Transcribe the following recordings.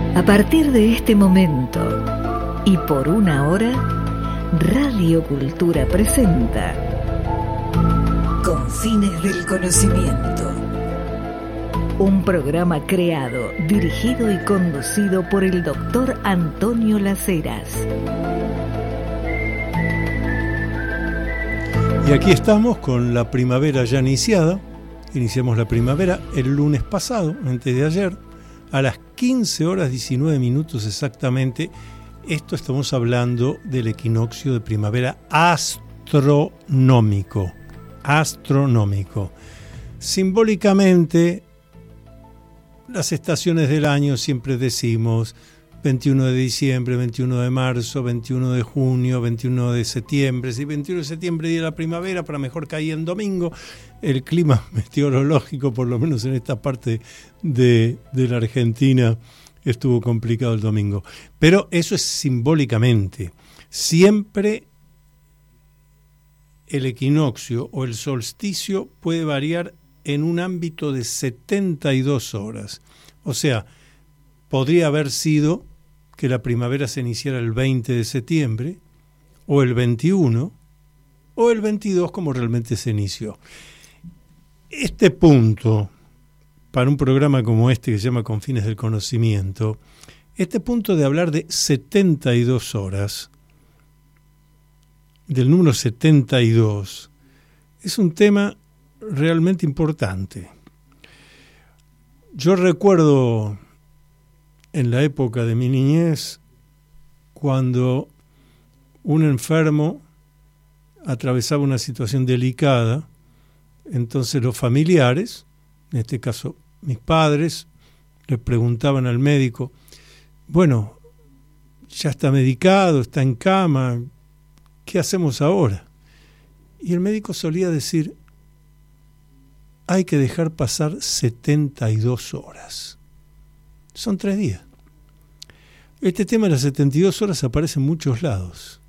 A partir de este momento y por una hora, Radio Cultura presenta Confines del Conocimiento. Un programa creado, dirigido y conducido por el doctor Antonio Las Heras. Y aquí estamos con la primavera ya iniciada. Iniciamos la primavera el lunes pasado, antes de ayer, a las 15 horas 19 minutos exactamente. Esto estamos hablando del equinoccio de primavera astronómico. Simbólicamente, las estaciones del año siempre decimos 21 de diciembre, 21 de marzo, 21 de junio, 21 de septiembre. Si 21 de septiembre día de la primavera, para mejor caía en domingo. El clima meteorológico, por lo menos en esta parte de la Argentina, estuvo complicado el domingo. Pero eso es simbólicamente. Siempre el equinoccio o el solsticio puede variar en un ámbito de 72 horas. O sea, podría haber sido que la primavera se iniciara el 20 de septiembre, o el 21, o el 22, como realmente se inició. Este punto, para un programa como este que se llama Confines del Conocimiento, este punto de hablar de 72 horas, del número 72, es un tema realmente importante. Yo recuerdo en la época de mi niñez, cuando un enfermo atravesaba una situación delicada, entonces los familiares, en este caso mis padres, le preguntaban al médico, bueno, ya está medicado, está en cama, ¿qué hacemos ahora? Y el médico solía decir, hay que dejar pasar 72 horas. Son 3 días. Este tema de las 72 horas aparece en muchos lados.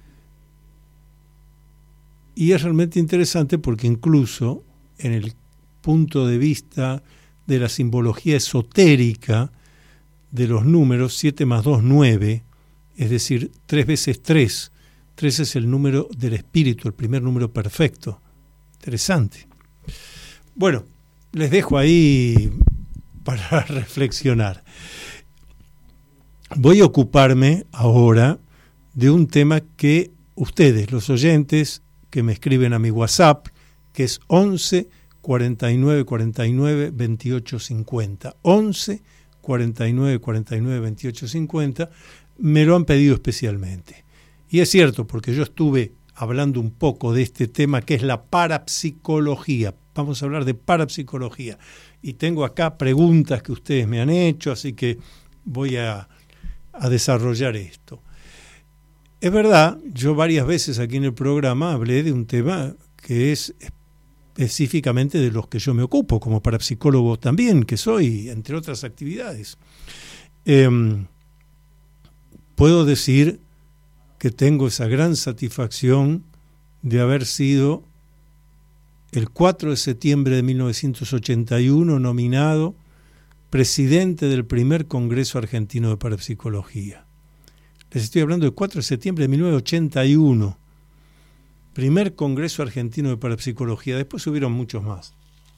Y es realmente interesante porque incluso en el punto de vista de la simbología esotérica de los números, 7 más 2, 9, es decir, 3 veces 3. 3 es el número del espíritu, el primer número perfecto. Interesante. Bueno, les dejo ahí para reflexionar. Voy a ocuparme ahora de un tema que ustedes, los oyentes, que me escriben a mi WhatsApp, que es 11 49 49 28 50. 11 49 49 28 50, me lo han pedido especialmente. Y es cierto, porque yo estuve hablando un poco de este tema que es la parapsicología. Vamos a hablar de parapsicología. Y tengo acá preguntas que ustedes me han hecho, así que voy a desarrollar esto. Es verdad, yo varias veces aquí en el programa hablé de un tema que es específicamente de los que yo me ocupo, como parapsicólogo también, que soy, entre otras actividades. Puedo decir que tengo esa gran satisfacción de haber sido el 4 de septiembre de 1981 nominado presidente del primer Congreso Argentino de Parapsicología. Les estoy hablando del 4 de septiembre de 1981, primer Congreso Argentino de Parapsicología. Después hubieron muchos más.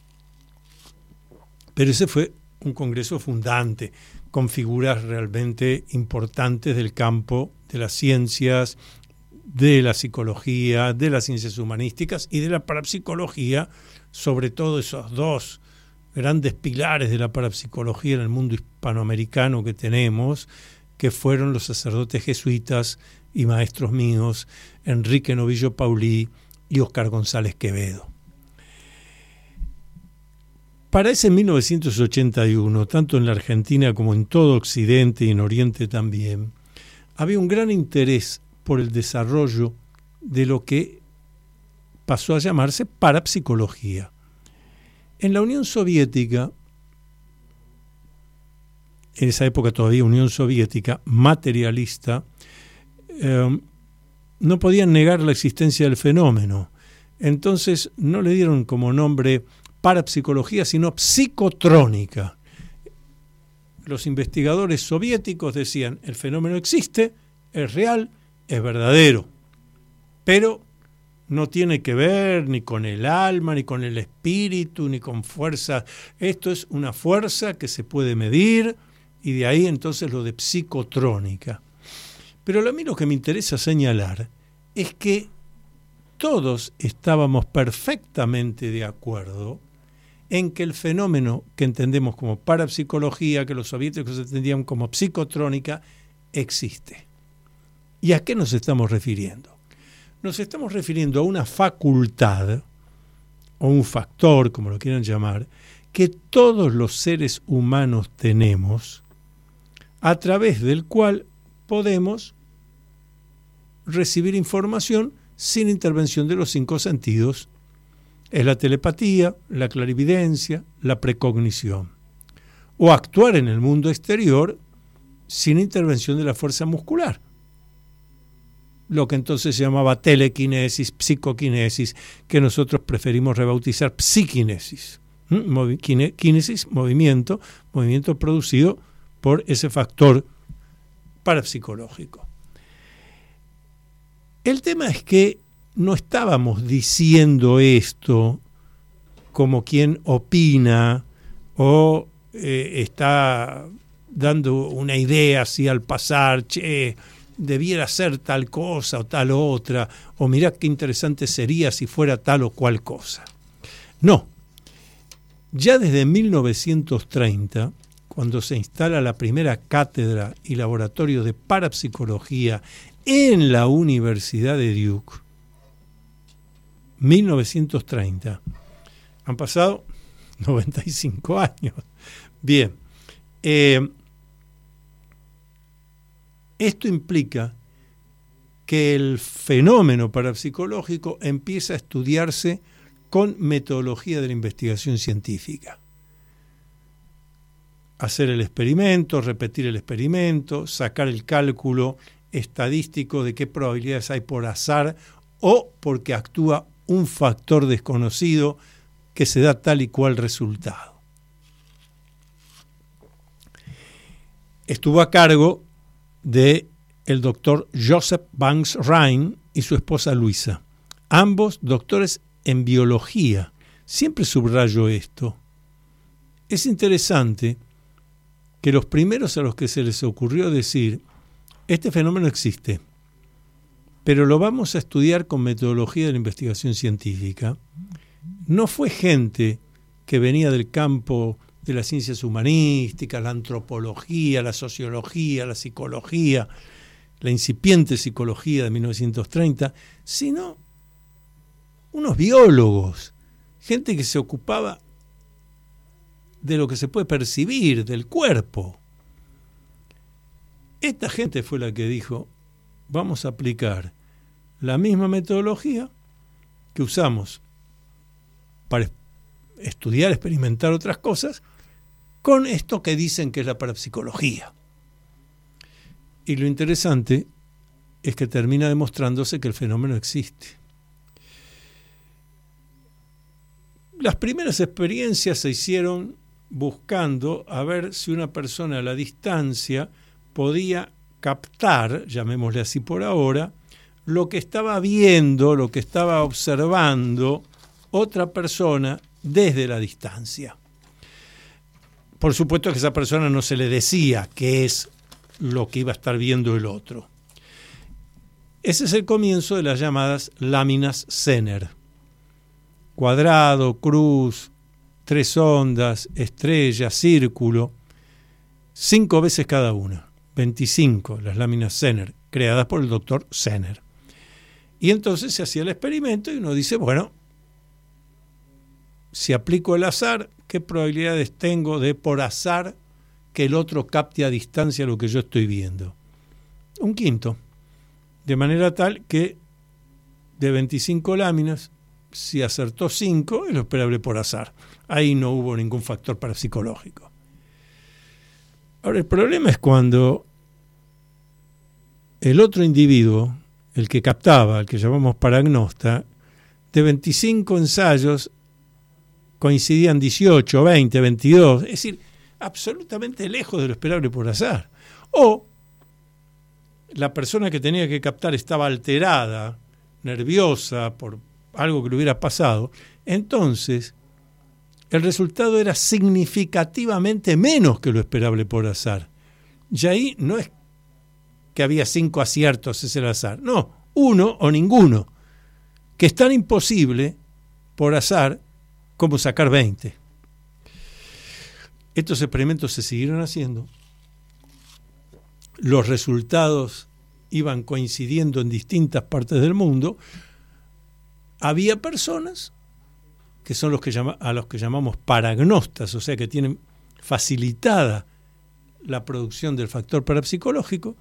Pero ese fue un congreso fundante, con figuras realmente importantes del campo de las ciencias, de la psicología, de las ciencias humanísticas y de la parapsicología, sobre todo esos dos grandes pilares de la parapsicología en el mundo hispanoamericano que tenemos, que fueron los sacerdotes jesuitas y maestros míos, Enrique Novillo Paulí y Óscar González Quevedo. Para ese 1981, tanto en la Argentina como en todo Occidente y en Oriente también, había un gran interés por el desarrollo de lo que pasó a llamarse parapsicología. En la Unión Soviética, en esa época todavía Unión Soviética, materialista, no podían negar la existencia del fenómeno. Entonces no le dieron como nombre parapsicología, sino psicotrónica. los investigadores soviéticos decían, el fenómeno existe, es real, es verdadero, pero no tiene que ver ni con el alma, ni con el espíritu, ni con fuerza. Esto es una fuerza que se puede medir, y de ahí entonces lo de psicotrónica. Pero a mí lo que me interesa señalar es que todos estábamos perfectamente de acuerdo en que el fenómeno que entendemos como parapsicología, que los soviéticos entendían como psicotrónica, existe. ¿Y a qué nos estamos refiriendo? Nos estamos refiriendo a una facultad, o un factor, como lo quieran llamar, que todos los seres humanos tenemos, a través del cual podemos recibir información sin intervención de los 5 sentidos. Es la telepatía, la clarividencia, la precognición. O actuar en el mundo exterior sin intervención de la fuerza muscular. Lo que entonces se llamaba telequinesis, psicoquinesis, que nosotros preferimos rebautizar psiquinesis. Quinesis, movimiento producido por ese factor parapsicológico. El tema es que no estábamos diciendo esto como quien opina o está dando una idea así al pasar, debiera ser tal cosa o tal otra, o mirá qué interesante sería si fuera tal o cual cosa. No, ya desde 1930, cuando se instala la primera cátedra y laboratorio de parapsicología en la Universidad de Duke, 1930, han pasado 95 años. Bien, esto implica que el fenómeno parapsicológico empieza a estudiarse con metodología de la investigación científica. Hacer el experimento, repetir el experimento, sacar el cálculo estadístico de qué probabilidades hay por azar o porque actúa un factor desconocido que se da tal y cual resultado. Estuvo a cargo de el doctor Joseph Banks Rhine y su esposa Luisa, ambos doctores en biología. Siempre subrayo esto. Es interesante que los primeros a los que se les ocurrió decir, este fenómeno existe, pero lo vamos a estudiar con metodología de la investigación científica, no fue gente que venía del campo de las ciencias humanísticas, la antropología, la sociología, la psicología, la incipiente psicología de 1930, sino unos biólogos, gente que se ocupaba de lo que se puede percibir, del cuerpo. Esta gente fue la que dijo, vamos a aplicar la misma metodología que usamos para estudiar, experimentar otras cosas, con esto que dicen que es la parapsicología. Y lo interesante es que termina demostrándose que el fenómeno existe. Las primeras experiencias se hicieron buscando a ver si una persona a la distancia podía captar, llamémosle así por ahora, lo que estaba viendo, lo que estaba observando otra persona desde la distancia. Por supuesto que a esa persona no se le decía qué es lo que iba a estar viendo el otro. Ese es el comienzo de las llamadas láminas Zener. Cuadrado, cruz, 3 ondas, estrella, círculo, 5 veces cada una. 25 las láminas Zener, creadas por el doctor Zener. Y entonces se hacía el experimento y uno dice, bueno, si aplico el azar, ¿qué probabilidades tengo de por azar que el otro capte a distancia lo que yo estoy viendo? 1/5. De manera tal que de 25 láminas, si acertó 5, es lo esperable por azar. Ahí no hubo ningún factor parapsicológico. Ahora, el problema es cuando el otro individuo, el que captaba, el que llamamos paragnosta, de 25 ensayos coincidían 18, 20, 22. Es decir, absolutamente lejos de lo esperable por azar. O la persona que tenía que captar estaba alterada, nerviosa por algo que le hubiera pasado, entonces el resultado era significativamente menos que lo esperable por azar. Y ahí no es que había 5 aciertos, es el azar. No, 1 o ninguno, que es tan imposible por azar como sacar 20. Estos experimentos se siguieron haciendo. Los resultados iban coincidiendo en distintas partes del mundo. Había personas que son a los que llamamos paragnostas, o sea que tienen facilitada la producción del factor parapsicológico,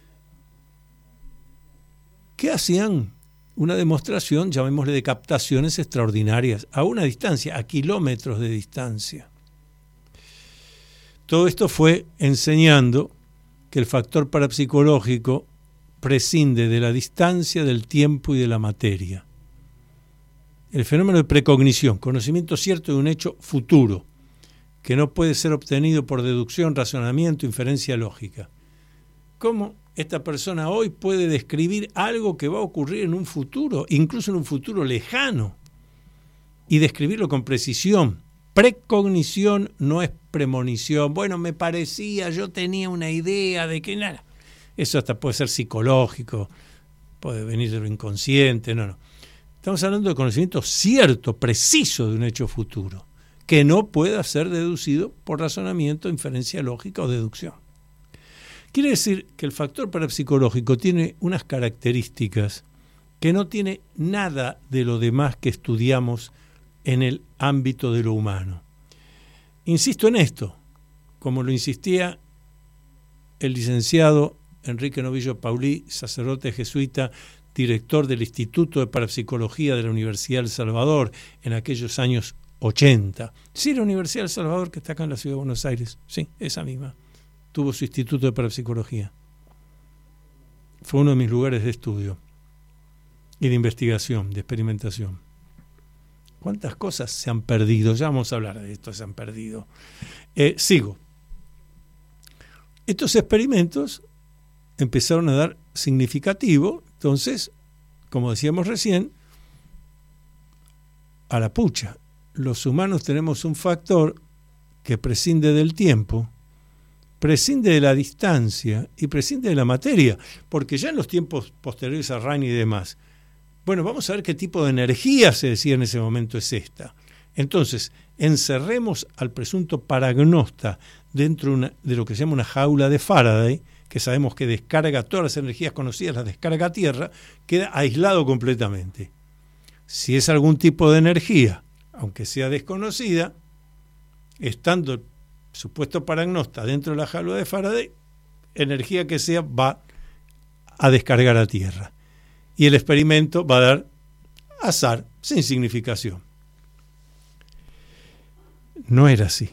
que hacían una demostración, llamémosle, de captaciones extraordinarias a una distancia, a kilómetros de distancia. Todo esto fue enseñando que el factor parapsicológico prescinde de la distancia, del tiempo y de la materia. El fenómeno de precognición, conocimiento cierto de un hecho futuro, que no puede ser obtenido por deducción, razonamiento, inferencia lógica. ¿Cómo esta persona hoy puede describir algo que va a ocurrir en un futuro, incluso en un futuro lejano, y describirlo con precisión? Precognición no es premonición. Bueno, me parecía, yo tenía una idea de que nada. Eso hasta puede ser psicológico, puede venir de lo inconsciente, no. Estamos hablando de conocimiento cierto, preciso de un hecho futuro, que no pueda ser deducido por razonamiento, inferencia lógica o deducción. Quiere decir que el factor parapsicológico tiene unas características que no tiene nada de lo demás que estudiamos en el ámbito de lo humano. Insisto en esto, como lo insistía el licenciado Enrique Novillo Paulí, sacerdote jesuita, director del Instituto de Parapsicología de la Universidad del Salvador en aquellos años 80. Sí, la Universidad del Salvador, que está acá en la ciudad de Buenos Aires, sí, esa misma, tuvo su Instituto de Parapsicología. Fue uno de mis lugares de estudio y de investigación, de experimentación. ¿Cuántas cosas se han perdido? Ya vamos a hablar de esto, se han perdido. Sigo. Estos experimentos empezaron a dar significativo, entonces, como decíamos recién, a la pucha. Los humanos tenemos un factor que prescinde del tiempo, prescinde de la distancia y prescinde de la materia, porque ya en los tiempos posteriores a Rani y demás, bueno, vamos a ver qué tipo de energía se decía en ese momento es esta. Entonces, encerremos al presunto paragnosta dentro de lo que se llama una jaula de Faraday, que sabemos que descarga todas las energías conocidas, las descarga a tierra, queda aislado completamente. Si es algún tipo de energía, aunque sea desconocida, estando el supuesto paragnosta dentro de la jaula de Faraday, energía que sea va a descargar a tierra. Y el experimento va a dar azar, sin significación. No era así.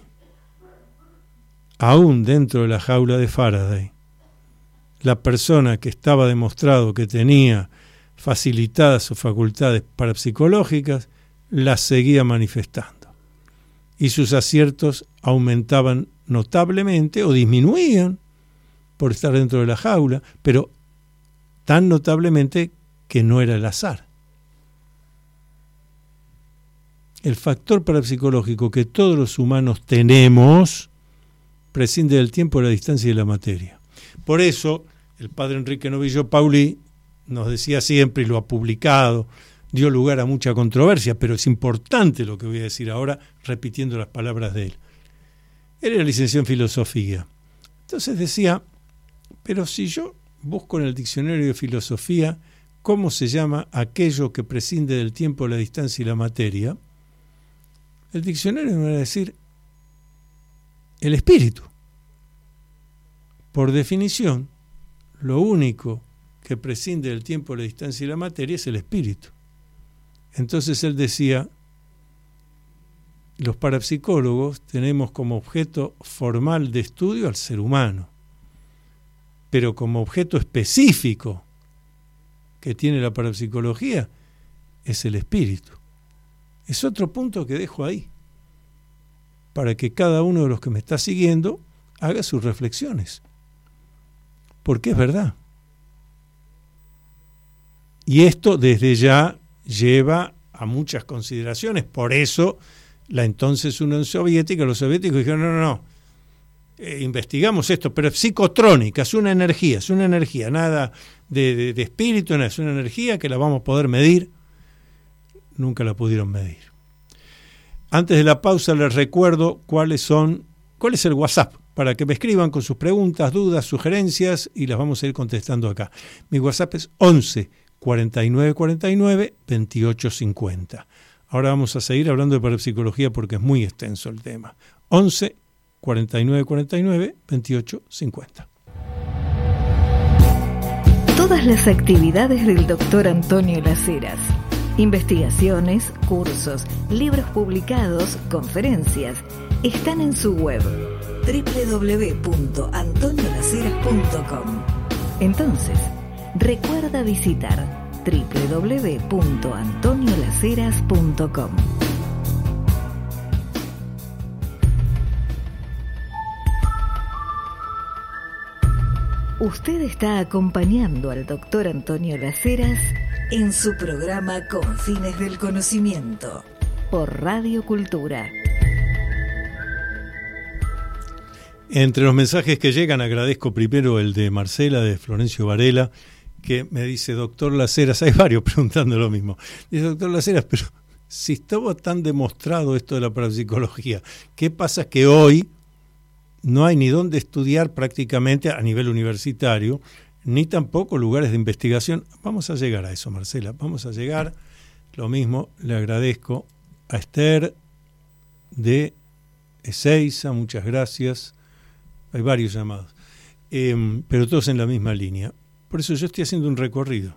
Aún dentro de la jaula de Faraday, la persona que estaba demostrado que tenía facilitadas sus facultades parapsicológicas, las seguía manifestando. Y sus aciertos aumentaban notablemente o disminuían por estar dentro de la jaula, pero tan notablemente que no era el azar. El factor parapsicológico que todos los humanos tenemos prescinde del tiempo, de la distancia y de la materia. Por eso, el padre Enrique Novillo Paulí nos decía siempre, y lo ha publicado, dio lugar a mucha controversia, pero es importante lo que voy a decir ahora, repitiendo las palabras de él. Él era licenciado en filosofía. Entonces decía, pero si yo busco en el diccionario de filosofía cómo se llama aquello que prescinde del tiempo, la distancia y la materia, el diccionario me va a decir el espíritu. Por definición, lo único que prescinde del tiempo, la distancia y la materia es el espíritu. Entonces él decía, los parapsicólogos tenemos como objeto formal de estudio al ser humano, pero como objeto específico que tiene la parapsicología es el espíritu. Es otro punto que dejo ahí. para que cada uno de los que me está siguiendo haga sus reflexiones. Porque es verdad. Y esto desde ya lleva a muchas consideraciones. Por eso la entonces Unión Soviética, los soviéticos dijeron, no, investigamos esto, pero es psicotrónica, es una energía, nada de espíritu, es una energía que la vamos a poder medir. Nunca la pudieron medir. Antes de la pausa les recuerdo cuál es el WhatsApp, para que me escriban con sus preguntas, dudas, sugerencias y las vamos a ir contestando acá. Mi WhatsApp es 11 49 49 28 50. Ahora vamos a seguir hablando de parapsicología porque es muy extenso el tema. 11 49 49 28 50. Todas las actividades del Dr. Antonio Las Heras, investigaciones, cursos, libros publicados, conferencias, están en su web www.antoniolaceras.com. Entonces, recuerda visitar www.antoniolaceras.com. Usted está acompañando al Dr. Antonio Las Heras en su programa Con Fines del Conocimiento por Radio Cultura. Entre los mensajes que llegan, agradezco primero el de Marcela, de Florencio Varela, que me dice, doctor Las Heras, hay varios preguntando lo mismo. Dice, doctor Las Heras, pero si estaba tan demostrado esto de la parapsicología, ¿qué pasa que hoy no hay ni dónde estudiar prácticamente a nivel universitario, ni tampoco lugares de investigación? Vamos a llegar a eso, Marcela, vamos a llegar. Lo mismo le agradezco a Esther de Ezeiza, muchas gracias. Hay varios llamados, pero todos en la misma línea. Por eso yo estoy haciendo un recorrido.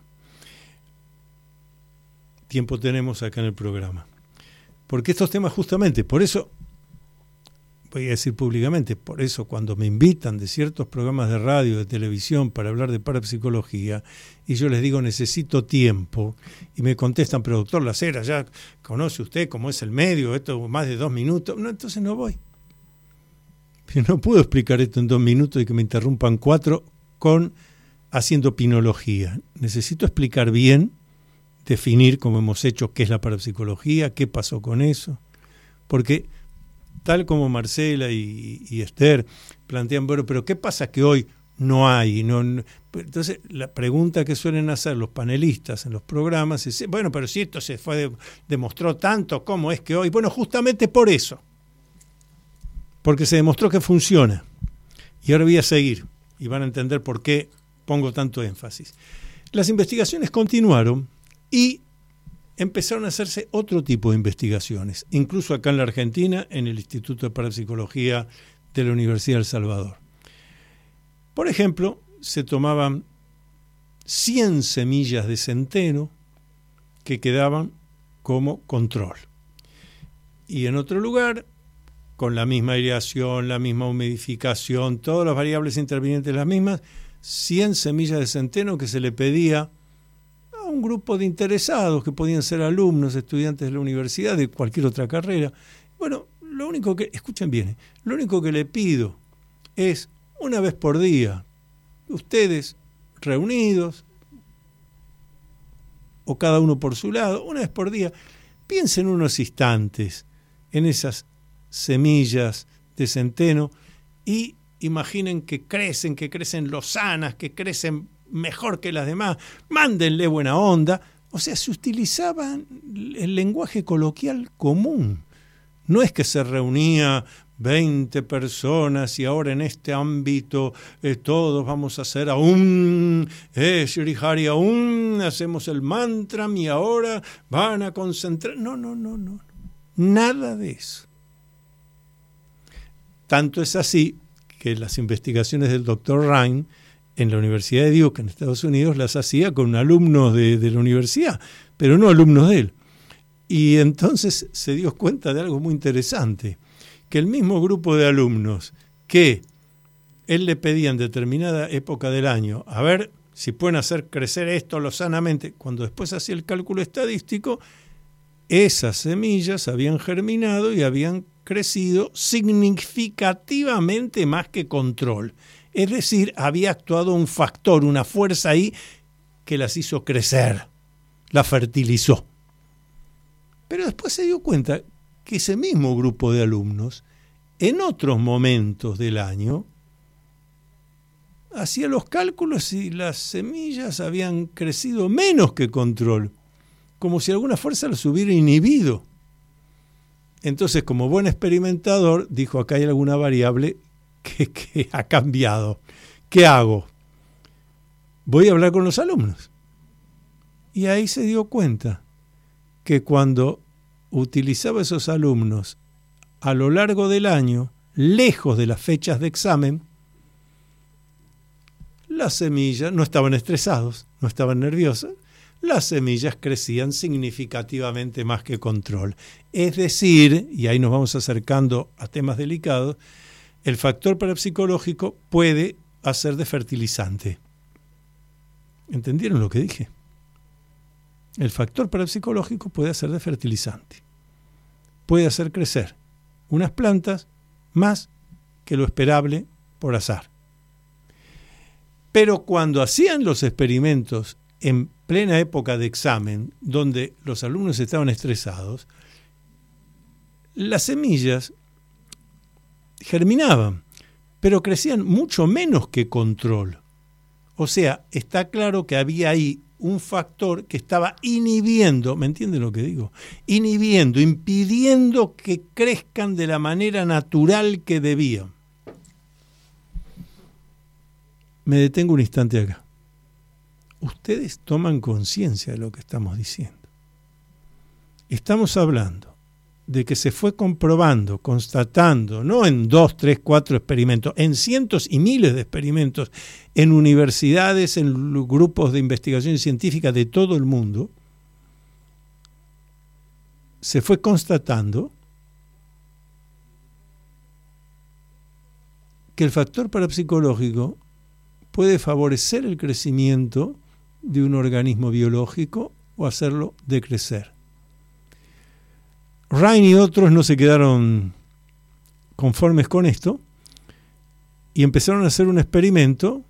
Tiempo tenemos acá en el programa. Porque estos temas justamente, por eso, voy a decir públicamente, por eso cuando me invitan de ciertos programas de radio, de televisión, para hablar de parapsicología, y yo les digo necesito tiempo, y me contestan, pero doctor Las Heras, ya conoce usted cómo es el medio, esto más de 2 minutos, no, entonces no voy. Pero no puedo explicar esto en 2 minutos y que me interrumpan 4 haciendo pinología. Necesito explicar bien, definir, como hemos hecho, qué es la parapsicología, qué pasó con eso, porque tal como Marcela y Esther plantean, bueno, pero ¿qué pasa que hoy no hay? Entonces, la pregunta que suelen hacer los panelistas en los programas es, bueno, pero si esto se demostró tanto, ¿cómo es que hoy? Bueno, justamente por eso, porque se demostró que funciona. Y ahora voy a seguir, y van a entender por qué pongo tanto énfasis. Las investigaciones continuaron y empezaron a hacerse otro tipo de investigaciones, incluso acá en la Argentina, en el Instituto de Parapsicología de la Universidad de El Salvador. Por ejemplo, se tomaban 100 semillas de centeno que quedaban como control. Y en otro lugar, con la misma aireación, la misma humidificación, todas las variables intervinientes las mismas, 100 semillas de centeno que se le pedía a un grupo de interesados que podían ser alumnos, estudiantes de la universidad, de cualquier otra carrera. Bueno, lo único que, escuchen bien, lo único que le pido es una vez por día, ustedes reunidos, o cada uno por su lado, una vez por día, piensen unos instantes en esas semillas de centeno y imaginen que crecen lozanas, que crecen mejor que las demás, mándenle buena onda. O sea, se utilizaba el lenguaje coloquial común. No es que se reunía 20 personas y ahora en este ámbito todos vamos a hacer aún, Shri Hari aún, hacemos el mantra y ahora van a concentrar. No. Nada de eso. Tanto es así que las investigaciones del Dr. Ryan en la Universidad de Duke, en Estados Unidos, las hacía con alumnos de la universidad, pero no alumnos de él. Y entonces se dio cuenta de algo muy interesante, que el mismo grupo de alumnos que él le pedía en determinada época del año, a ver si pueden hacer crecer esto lozanamente, cuando después hacía el cálculo estadístico, esas semillas habían germinado y habían crecido significativamente más que control. Es decir, había actuado un factor, una fuerza ahí que las hizo crecer, las fertilizó. Pero después se dio cuenta que ese mismo grupo de alumnos, en otros momentos del año, hacía los cálculos y las semillas habían crecido menos que control, como si alguna fuerza los hubiera inhibido. Entonces, como buen experimentador, dijo, acá hay alguna variable que ha cambiado. ¿Qué hago? Voy a hablar con los alumnos. Y ahí se dio cuenta que cuando utilizaba esos alumnos a lo largo del año, lejos de las fechas de examen, las semillas no estaban estresados, no estaban nerviosos, las semillas crecían significativamente más que control. Es decir, y ahí nos vamos acercando a temas delicados, el factor parapsicológico puede hacer de fertilizante. ¿Entendieron lo que dije? El factor parapsicológico puede hacer de fertilizante. Puede hacer crecer unas plantas más que lo esperable por azar. Pero cuando hacían los experimentos en plena época de examen, donde los alumnos estaban estresados, las semillas germinaban, pero crecían mucho menos que control. O sea, está claro que había ahí un factor que estaba inhibiendo, ¿me entienden lo que digo? Inhibiendo, impidiendo que crezcan de la manera natural que debían. Me detengo un instante acá. Ustedes toman conciencia de lo que estamos diciendo. Estamos hablando de que se fue comprobando, constatando, no en 2, 3, 4 experimentos, en cientos y miles de experimentos, en universidades, en grupos de investigación científica de todo el mundo, se fue constatando que el factor parapsicológico puede favorecer el crecimiento de un organismo biológico o hacerlo decrecer. Ryan y otros no se quedaron conformes con esto y empezaron a hacer un experimento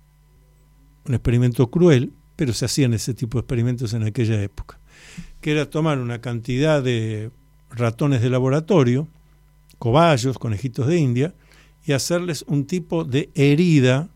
cruel, pero se hacían ese tipo de experimentos en aquella época, que era tomar una cantidad de ratones de laboratorio, cobayos, conejitos de India, y hacerles un tipo de herida,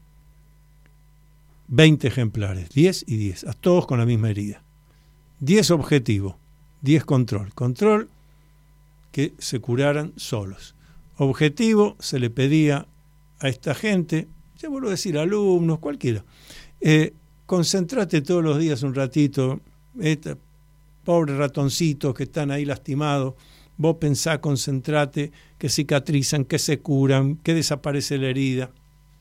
20 ejemplares, 10 y 10, a todos con la misma herida. 10 objetivo, 10 control. Control, que se curaran solos. Objetivo, se le pedía a esta gente, ya vuelvo a decir alumnos, cualquiera, concentrate todos los días un ratito, pobres ratoncitos que están ahí lastimados, vos pensá, concentrate, que cicatrizan, que se curan, que desaparece la herida.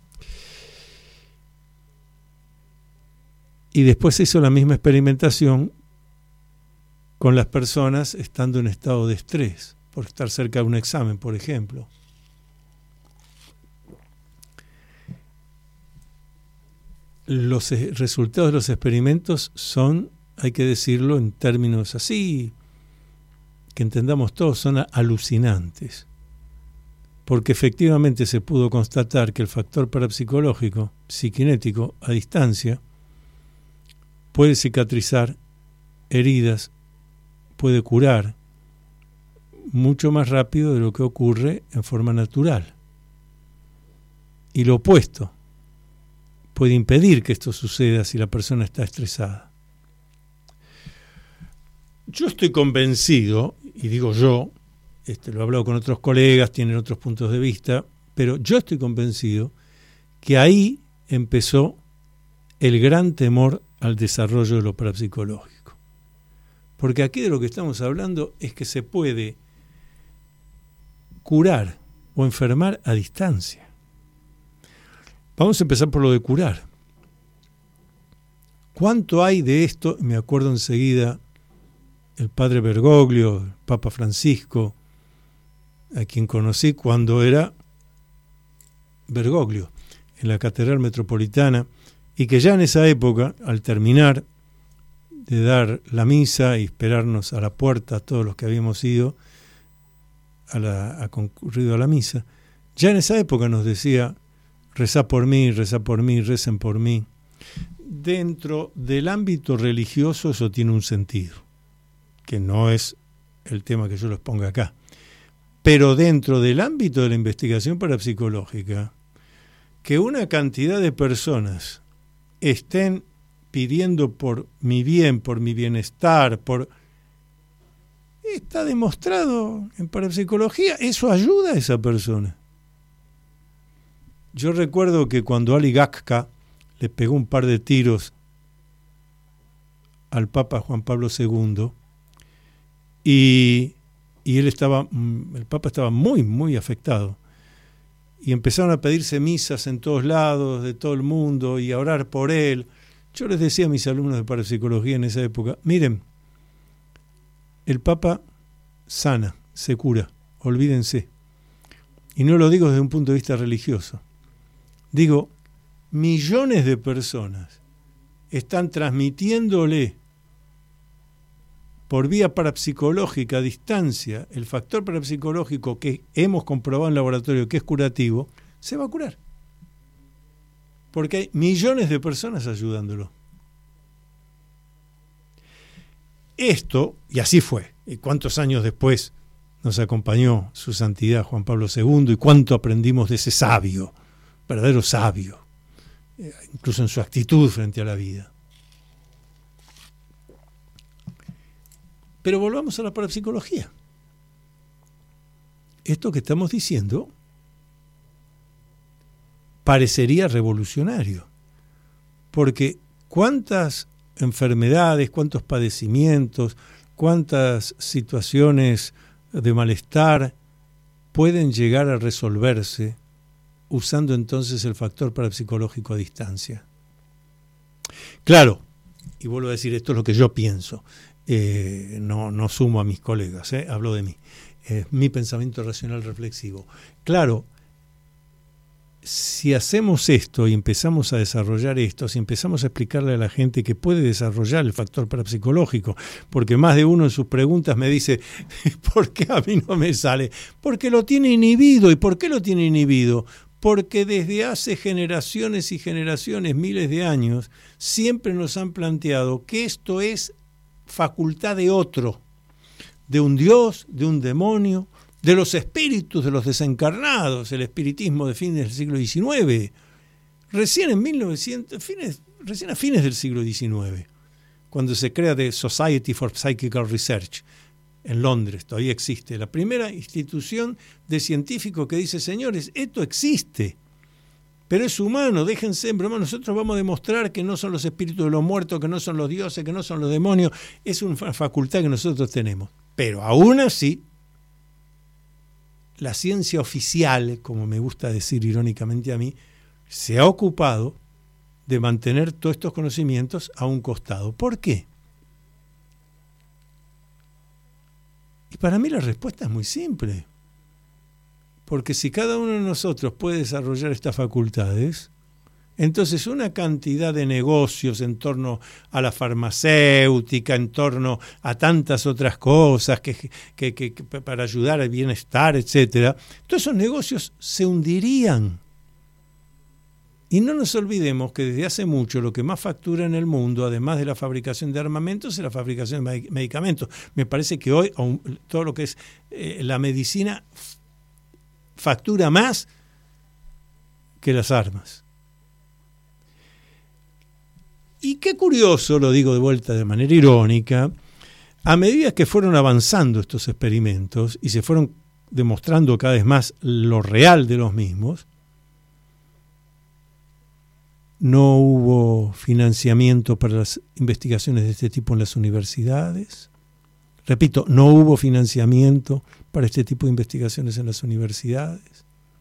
Y después se hizo la misma experimentación con las personas estando en estado de estrés, por estar cerca de un examen, por ejemplo. Los resultados de los experimentos son, hay que decirlo en términos así, que entendamos todos, son alucinantes. Porque efectivamente se pudo constatar que el factor parapsicológico, psiquinético, a distancia, puede cicatrizar heridas, puede curar mucho más rápido de lo que ocurre en forma natural. Y lo opuesto, puede impedir que esto suceda si la persona está estresada. Yo estoy convencido, y digo yo, lo he hablado con otros colegas, tienen otros puntos de vista, pero yo estoy convencido que ahí empezó el gran temor al desarrollo de lo parapsicológico. Porque aquí de lo que estamos hablando es que se puede curar o enfermar a distancia. Vamos a empezar por lo de curar. ¿Cuánto hay de esto? Me acuerdo enseguida el padre Bergoglio, el Papa Francisco, a quien conocí cuando era Bergoglio, en la Catedral Metropolitana, y que ya en esa época, al terminar de dar la misa y esperarnos a la puerta a todos los que habíamos ido concurrido a la misa, ya en esa época nos decía, rezá por mí, recen por mí. Dentro del ámbito religioso eso tiene un sentido, que no es el tema que yo les ponga acá. Pero dentro del ámbito de la investigación parapsicológica, que una cantidad de personas estén pidiendo por mi bien, por mi bienestar, está demostrado en parapsicología, eso ayuda a esa persona. Yo recuerdo que cuando Ali Gakka le pegó un par de tiros al Papa Juan Pablo II y el Papa estaba muy, muy afectado. Y empezaron a pedirse misas en todos lados, de todo el mundo, y a orar por él. Yo les decía a mis alumnos de parapsicología en esa época, miren, el Papa sana, se cura, olvídense. Y no lo digo desde un punto de vista religioso. Digo, millones de personas están transmitiéndole por vía parapsicológica a distancia el factor parapsicológico que hemos comprobado en laboratorio que es curativo, se va a curar. Porque hay millones de personas ayudándolo. Esto, y así fue, y cuántos años después nos acompañó su santidad Juan Pablo II y cuánto aprendimos de ese sabio, verdadero sabio, incluso en su actitud frente a la vida. Pero volvamos a la parapsicología. Esto que estamos diciendo parecería revolucionario, porque cuántas enfermedades, cuántos padecimientos, cuántas situaciones de malestar pueden llegar a resolverse usando entonces el factor parapsicológico a distancia. Claro, y vuelvo a decir, esto es lo que yo pienso, no sumo a mis colegas, hablo de mí, mi pensamiento racional reflexivo. Claro, si hacemos esto y empezamos a desarrollar esto, si empezamos a explicarle a la gente que puede desarrollar el factor parapsicológico, porque más de uno en sus preguntas me dice, ¿por qué a mí no me sale? Porque lo tiene inhibido. ¿Y por qué lo tiene inhibido? Porque desde hace generaciones y generaciones, miles de años, siempre nos han planteado que esto es facultad de otro, de un dios, de un demonio, de los espíritus, de los desencarnados, el espiritismo de fines del siglo XIX. Recién a fines del siglo XIX, cuando se crea The Society for Psychical Research, en Londres, todavía existe, la primera institución de científicos que dice, señores, esto existe, pero es humano, déjense en broma, nosotros vamos a demostrar que no son los espíritus de los muertos, que no son los dioses, que no son los demonios, es una facultad que nosotros tenemos. Pero aún así, la ciencia oficial, como me gusta decir irónicamente a mí, se ha ocupado de mantener todos estos conocimientos a un costado. ¿Por qué? Y para mí la respuesta es muy simple. Porque si cada uno de nosotros puede desarrollar estas facultades, entonces una cantidad de negocios en torno a la farmacéutica, en torno a tantas otras cosas que para ayudar al bienestar, etcétera, todos esos negocios se hundirían. Y no nos olvidemos que desde hace mucho lo que más factura en el mundo, además de la fabricación de armamentos, es la fabricación de medicamentos. Me parece que hoy todo lo que es la medicina factura más que las armas. Y qué curioso, lo digo de vuelta de manera irónica, a medida que fueron avanzando estos experimentos y se fueron demostrando cada vez más lo real de los mismos, no hubo financiamiento para las investigaciones de este tipo en las universidades. Repito, no hubo financiamiento para este tipo de investigaciones en las universidades.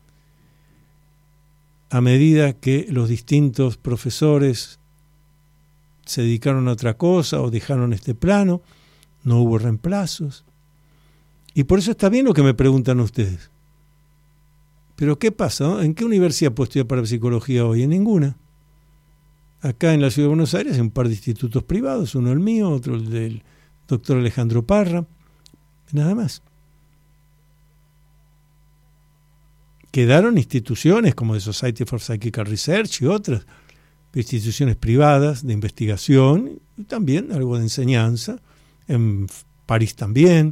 A medida que los distintos profesores se dedicaron a otra cosa o dejaron este plano, no hubo reemplazos. Y por eso está bien lo que me preguntan ustedes. ¿Pero qué pasa? ¿En qué universidad puedo estudiar parapsicología hoy? En ninguna. Acá en la Ciudad de Buenos Aires hay un par de institutos privados, uno el mío, otro el del doctor Alejandro Parra, nada más. quedaron instituciones como the Society for Psychical Research y otras instituciones privadas de investigación y también algo de enseñanza, en París también,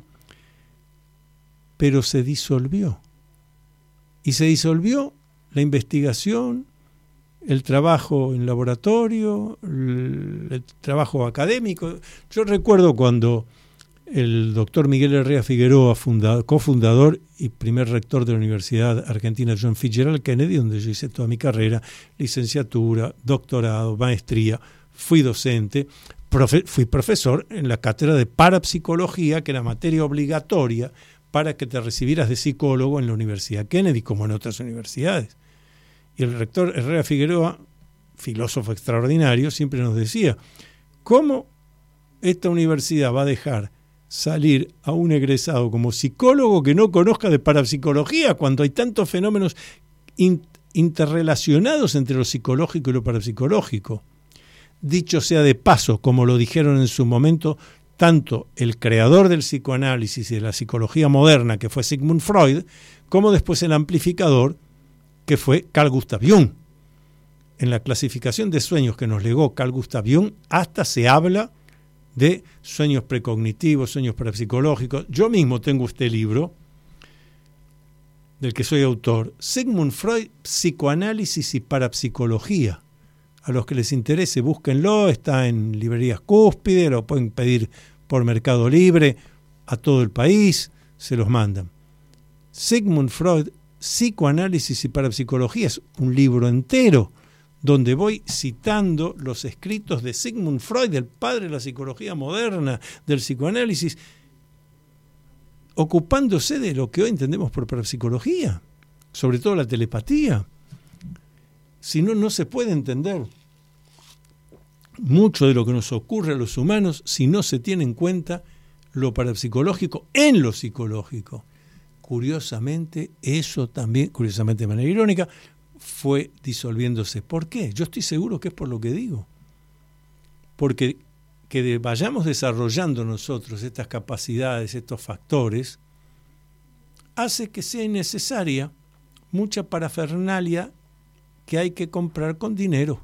pero se disolvió. Y se disolvió la investigación, el trabajo en laboratorio, el trabajo académico. Yo recuerdo cuando el doctor Miguel Herrera Figueroa, cofundador y primer rector de la Universidad Argentina John Fitzgerald Kennedy, donde yo hice toda mi carrera, licenciatura, doctorado, maestría, fui docente, fui profesor en la cátedra de parapsicología, que era materia obligatoria para que te recibieras de psicólogo en la Universidad Kennedy, como en otras universidades. Y el rector Herrera Figueroa, filósofo extraordinario, siempre nos decía, ¿cómo esta universidad va a dejar salir a un egresado como psicólogo que no conozca de parapsicología cuando hay tantos fenómenos interrelacionados entre lo psicológico y lo parapsicológico? Dicho sea de paso, como lo dijeron en su momento tanto el creador del psicoanálisis y de la psicología moderna, que fue Sigmund Freud, como después el amplificador, que fue Carl Gustav Jung. En la clasificación de sueños que nos legó Carl Gustav Jung, hasta se habla de sueños precognitivos, sueños parapsicológicos. Yo mismo tengo este libro, del que soy autor, Sigmund Freud, Psicoanálisis y Parapsicología. A los que les interese, búsquenlo, está en librerías Cúspide, lo pueden pedir por Mercado Libre, a todo el país, se los mandan. Sigmund Freud, Psicoanálisis y Parapsicología, es un libro entero, donde voy citando los escritos de Sigmund Freud, el padre de la psicología moderna, del psicoanálisis, ocupándose de lo que hoy entendemos por parapsicología, sobre todo la telepatía. Si no, no se puede entender mucho de lo que nos ocurre a los humanos si no se tiene en cuenta lo parapsicológico en lo psicológico. Curiosamente, eso también, curiosamente de manera irónica, fue disolviéndose. ¿Por qué? Yo estoy seguro que es por lo que digo. Porque que vayamos desarrollando nosotros estas capacidades, estos factores, hace que sea innecesaria mucha parafernalia que hay que comprar con dinero.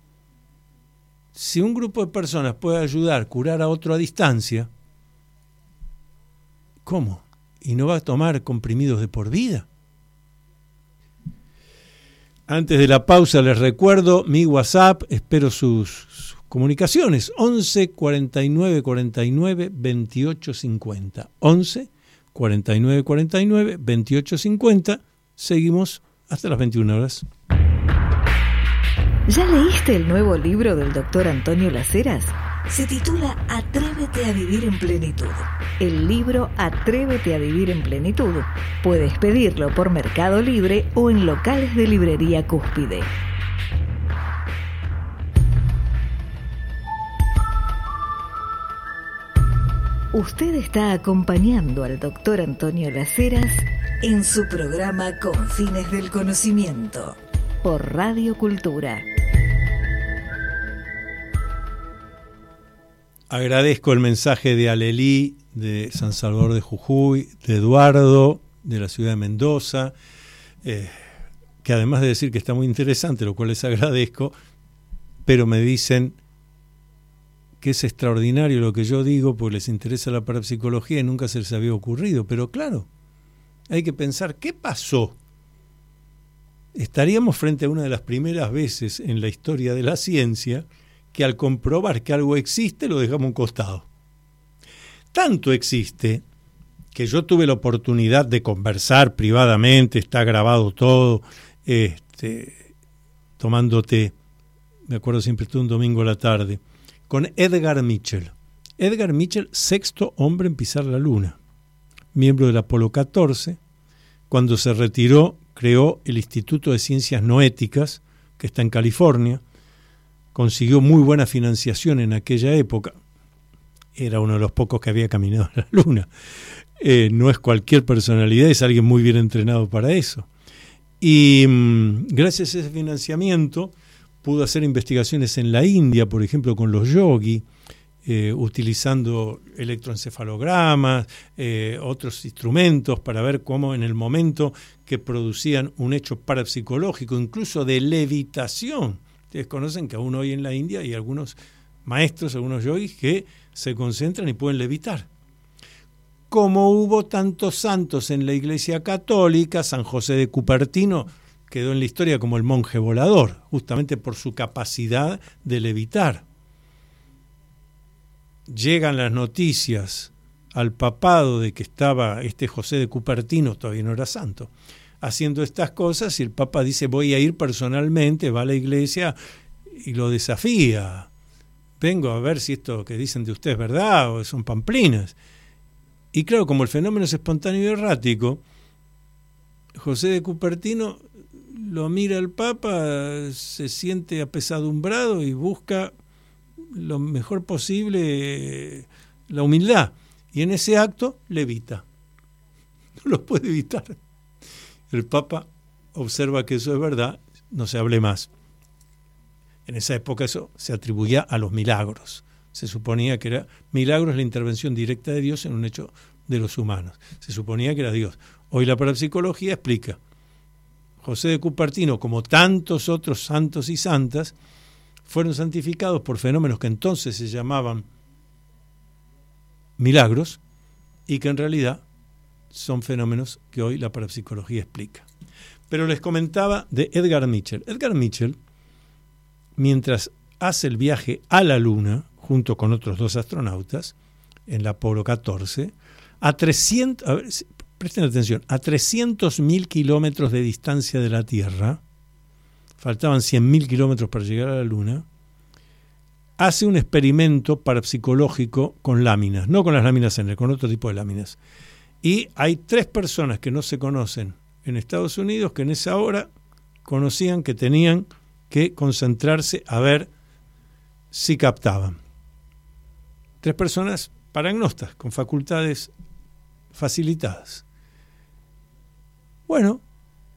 Si un grupo de personas puede ayudar a curar a otro a distancia, ¿cómo? ¿Y no va a tomar comprimidos de por vida? Antes de la pausa les recuerdo mi WhatsApp, espero sus comunicaciones, 11 49 49 28 50. 11 49 49 28 50. Seguimos hasta las 21 horas. ¿Ya leíste el nuevo libro del doctor Antonio Laceras? Se titula Atrévete a vivir en plenitud. El libro Atrévete a vivir en plenitud. Puedes pedirlo por Mercado Libre o en locales de librería Cúspide. Usted está acompañando al doctor Antonio Laceras en su programa Confines del Conocimiento por Radio Cultura. Agradezco el mensaje de Alelí, de San Salvador de Jujuy, de Eduardo, de la ciudad de Mendoza, que además de decir que está muy interesante, lo cual les agradezco, pero me dicen que es extraordinario lo que yo digo, porque les interesa la parapsicología y nunca se les había ocurrido. Pero claro, hay que pensar, ¿qué pasó? Estaríamos frente a una de las primeras veces en la historia de la ciencia que al comprobar que algo existe lo dejamos a un costado. Tanto existe que yo tuve la oportunidad de conversar privadamente, está grabado todo, tomando té, me acuerdo siempre, estuve un domingo a la tarde, con Edgar Mitchell. Edgar Mitchell, sexto hombre en pisar la luna, miembro del Apolo 14, cuando se retiró creó el Instituto de Ciencias Noéticas, que está en California, consiguió muy buena financiación en aquella época, era uno de los pocos que había caminado a la luna, no es cualquier personalidad, es alguien muy bien entrenado para eso. Y gracias a ese financiamiento pudo hacer investigaciones en la India, por ejemplo, con los yogi, utilizando electroencefalogramas, otros instrumentos para ver cómo en el momento que producían un hecho parapsicológico, incluso de levitación. Ustedes conocen que aún hoy en la India hay algunos maestros, algunos yogis que se concentran y pueden levitar. Como hubo tantos santos en la Iglesia Católica, San José de Cupertino quedó en la historia como el monje volador, justamente por su capacidad de levitar. Llegan las noticias al papado de que estaba este José de Cupertino, todavía no era santo, haciendo estas cosas, y el Papa dice: voy a ir personalmente, va a la iglesia y lo desafía. Vengo a ver si esto que dicen de usted es verdad o son pamplinas. Y claro, como el fenómeno es espontáneo y errático, José de Cupertino lo mira al Papa, se siente apesadumbrado y busca lo mejor posible la humildad. Y en ese acto levita. No lo puede evitar. El Papa observa que eso es verdad, no se hable más. En esa época eso se atribuía a los milagros. Se suponía que era milagros, la intervención directa de Dios en un hecho de los humanos. Se suponía que era Dios. Hoy la parapsicología explica: José de Cupertino, como tantos otros santos y santas, fueron santificados por fenómenos que entonces se llamaban milagros y que en realidad son fenómenos que hoy la parapsicología explica. Pero les comentaba de Edgar Mitchell. Edgar Mitchell, mientras hace el viaje a la Luna, junto con otros 2 astronautas, en la Apolo 14, presten atención, a 300.000 kilómetros de distancia de la Tierra, faltaban 100.000 kilómetros para llegar a la Luna, hace un experimento parapsicológico con láminas, no con las láminas Zener, con otro tipo de láminas. Y hay 3 personas que no se conocen en Estados Unidos que en esa hora conocían que tenían que concentrarse a ver si captaban. 3 personas paragnostas, con facultades facilitadas. Bueno,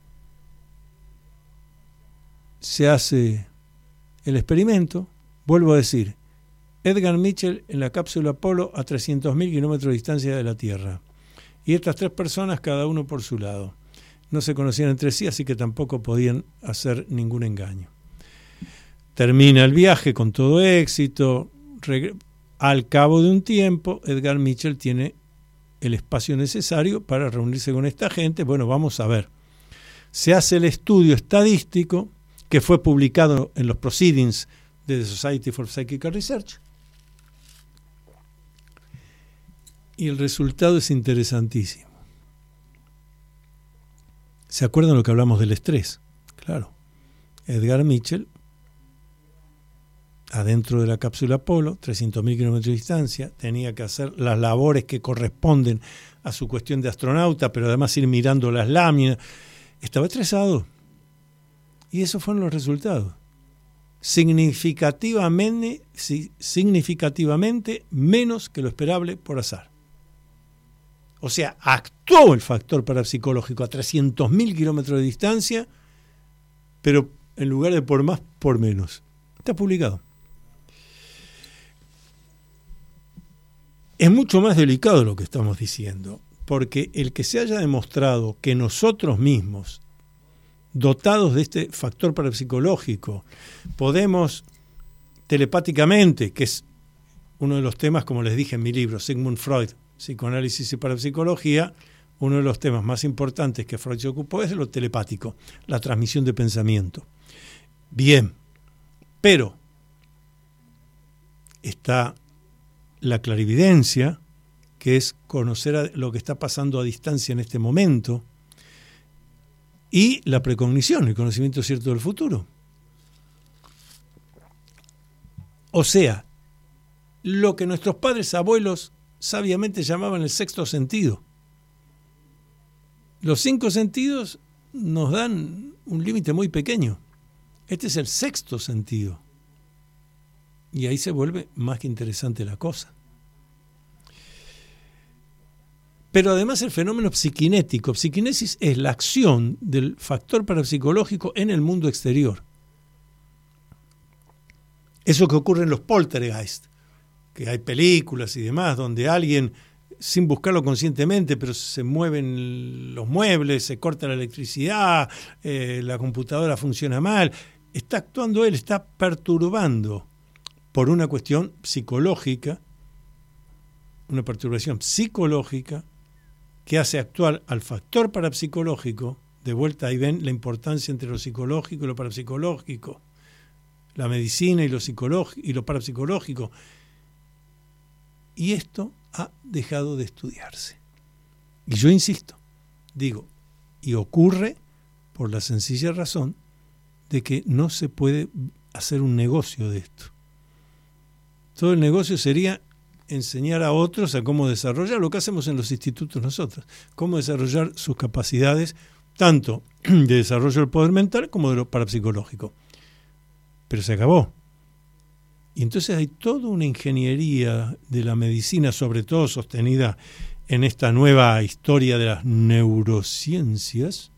se hace el experimento, vuelvo a decir, Edgar Mitchell en la cápsula Apolo a 300.000 kilómetros de distancia de la Tierra. Y estas 3 personas, cada uno por su lado. No se conocían entre sí, así que tampoco podían hacer ningún engaño. Termina el viaje con todo éxito. Al cabo de un tiempo, Edgar Mitchell tiene el espacio necesario para reunirse con esta gente. Bueno, vamos a ver. Se hace el estudio estadístico que fue publicado en los Proceedings de The Society for Psychical Research. Y el resultado es interesantísimo. ¿Se acuerdan lo que hablamos del estrés? Claro. Edgar Mitchell, adentro de la cápsula Apolo, 300.000 kilómetros de distancia, tenía que hacer las labores que corresponden a su cuestión de astronauta, pero además ir mirando las láminas. Estaba estresado. Y esos fueron los resultados. Significativamente menos que lo esperable por azar. O sea, actuó el factor parapsicológico a 300.000 kilómetros de distancia, pero en lugar de por más, por menos. Está publicado. Es mucho más delicado lo que estamos diciendo, porque el que se haya demostrado que nosotros mismos, dotados de este factor parapsicológico, podemos telepáticamente, que es uno de los temas, como les dije en mi libro, Sigmund Freud, Psicoanálisis y Parapsicología, uno de los temas más importantes que Freud se ocupó es lo telepático, la transmisión de pensamiento. Bien, pero está la clarividencia, que es conocer lo que está pasando a distancia en este momento, y la precognición, el conocimiento cierto del futuro. O sea, lo que nuestros padres abuelos sabiamente llamaban el sexto sentido. Los 5 sentidos nos dan un límite muy pequeño. Este es el sexto sentido. Y ahí se vuelve más que interesante la cosa. Pero además el fenómeno psiquinético. Psiquinesis es la acción del factor parapsicológico en el mundo exterior. Eso que ocurre en los poltergeist, que hay películas y demás donde alguien, sin buscarlo conscientemente, pero se mueven los muebles, se corta la electricidad, la computadora funciona mal, está actuando él, está perturbando por una cuestión psicológica, una perturbación psicológica que hace actuar al factor parapsicológico. De vuelta ahí ven la importancia entre lo psicológico y lo parapsicológico, la medicina y lo parapsicológico. Y esto ha dejado de estudiarse. Y yo insisto, digo, y ocurre por la sencilla razón de que no se puede hacer un negocio de esto. Todo el negocio sería enseñar a otros a cómo desarrollar lo que hacemos en los institutos nosotros, cómo desarrollar sus capacidades, tanto de desarrollo del poder mental como de lo parapsicológico. Pero se acabó. Y entonces hay toda una ingeniería de la medicina, sobre todo sostenida en esta nueva historia de las neurociencias,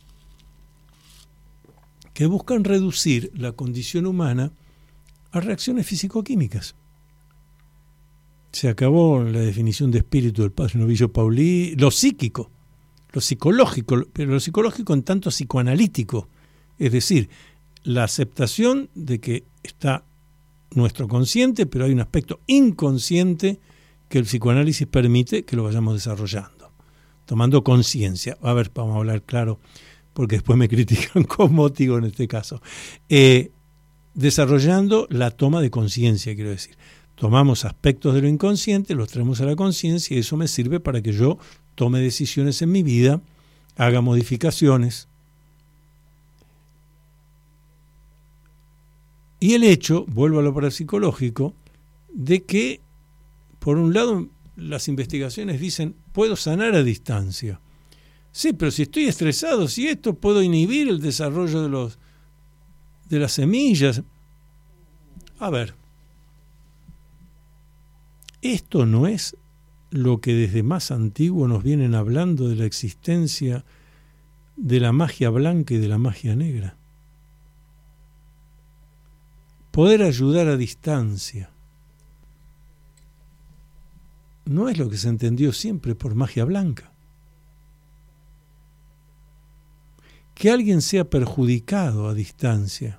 que buscan reducir la condición humana a reacciones físico-químicas. Se acabó la definición de espíritu del padre Novillo Paulí, lo psíquico, lo psicológico, pero lo psicológico en tanto psicoanalítico, es decir, la aceptación de que está nuestro consciente, pero hay un aspecto inconsciente que el psicoanálisis permite que lo vayamos desarrollando, tomando conciencia. A ver, vamos a hablar claro, porque después me critican con motivo en este caso. Desarrollando la toma de conciencia, quiero decir. Tomamos aspectos de lo inconsciente, los traemos a la conciencia y eso me sirve para que yo tome decisiones en mi vida, haga modificaciones. Y el hecho, vuelvo a lo parapsicológico, de que, por un lado, las investigaciones dicen, puedo sanar a distancia. Sí, pero si estoy estresado, si esto, puedo inhibir el desarrollo de las semillas. A ver, esto no es lo que desde más antiguo nos vienen hablando de la existencia de la magia blanca y de la magia negra. Poder ayudar a distancia no es lo que se entendió siempre por magia blanca. Que alguien sea perjudicado a distancia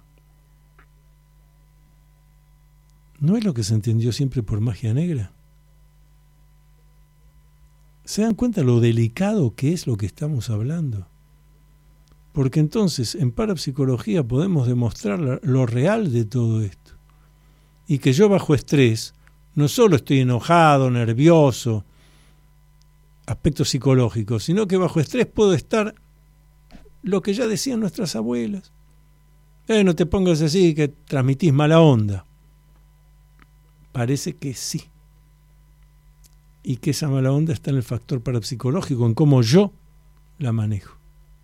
no es lo que se entendió siempre por magia negra. ¿Se dan cuenta lo delicado que es lo que estamos hablando? Porque entonces en parapsicología podemos demostrar lo real de todo esto. Y que yo bajo estrés no solo estoy enojado, nervioso, aspectos psicológicos, sino que bajo estrés puedo estar lo que ya decían nuestras abuelas. No te pongas así que transmitís mala onda. Parece que sí. Y que esa mala onda está en el factor parapsicológico, en cómo yo la manejo.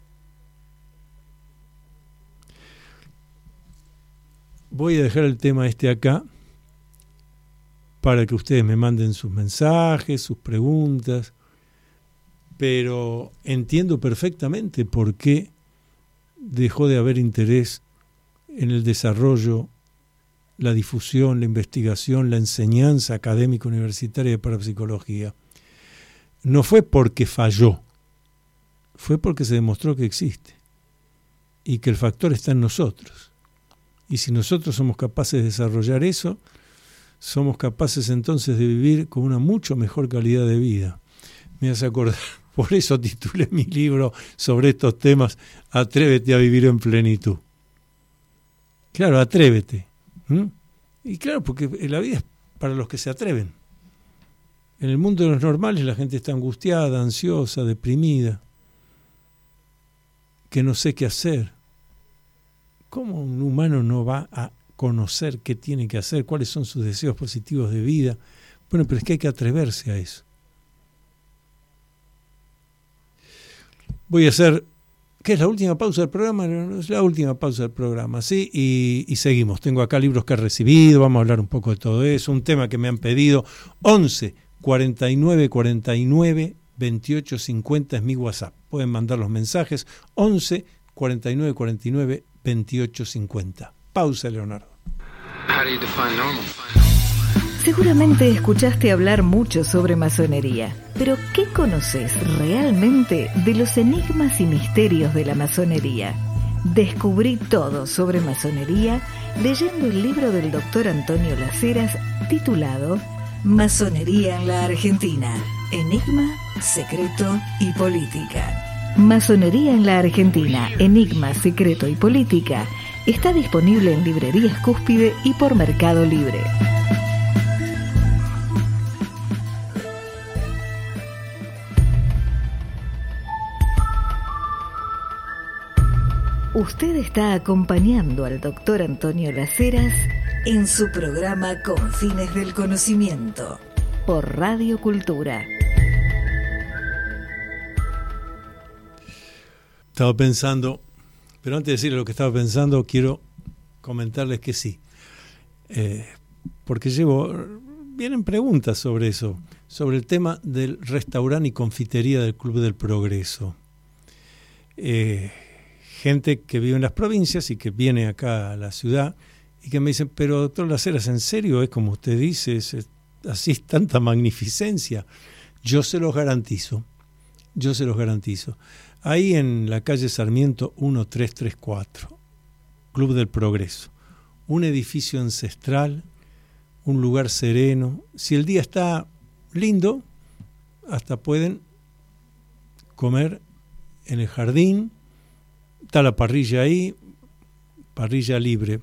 Voy a dejar el tema acá para que ustedes me manden sus mensajes, sus preguntas, pero entiendo perfectamente por qué dejó de haber interés en el desarrollo, la difusión, la investigación, la enseñanza académica universitaria de parapsicología. No fue porque falló, fue porque se demostró que existe y que el factor está en nosotros. Y si nosotros somos capaces de desarrollar eso, somos capaces entonces de vivir con una mucho mejor calidad de vida. Me hace acordar, por eso titulé mi libro sobre estos temas, Atrévete a vivir en plenitud. Claro, atrévete. Y claro, porque la vida es para los que se atreven. En el mundo de los normales la gente está angustiada, ansiosa, deprimida, que no sé qué hacer. ¿Cómo un humano no va a conocer qué tiene que hacer, cuáles son sus deseos positivos de vida? Bueno, pero es que hay que atreverse a eso. Voy a hacer, ¿qué es la última pausa del programa? Es la última pausa del programa, ¿sí? Y seguimos. Tengo acá libros que he recibido, vamos a hablar un poco de todo eso, un tema que me han pedido. 11 49 49 28 50 es mi WhatsApp. Pueden mandar los mensajes. 11 49 49 28 50. Pausa, Leonardo. How do you define normal? Seguramente escuchaste hablar mucho sobre masonería, pero ¿qué conoces realmente de los enigmas y misterios de la masonería? Descubrí todo sobre masonería leyendo el libro del doctor Antonio Las Heras titulado Masonería en la Argentina, Enigma, Secreto y Política. Masonería en la Argentina, Enigma, Secreto y Política está disponible en librerías Cúspide y por Mercado Libre. Usted está acompañando al doctor Antonio Las Heras en su programa Confines del Conocimiento por Radio Cultura. Estaba pensando, pero antes de decirle lo que estaba pensando, quiero comentarles que sí, porque vienen preguntas sobre eso, sobre el tema del restaurante y confitería del Club del Progreso. Gente que vive en las provincias y que viene acá a la ciudad y que me dicen, pero doctor Las Heras, ¿en serio es como usted dice? Así es tanta magnificencia. Yo se los garantizo. Ahí en la calle Sarmiento 1334, Club del Progreso, un edificio ancestral, un lugar sereno. Si el día está lindo, hasta pueden comer en el jardín. Está la parrilla ahí, parrilla libre.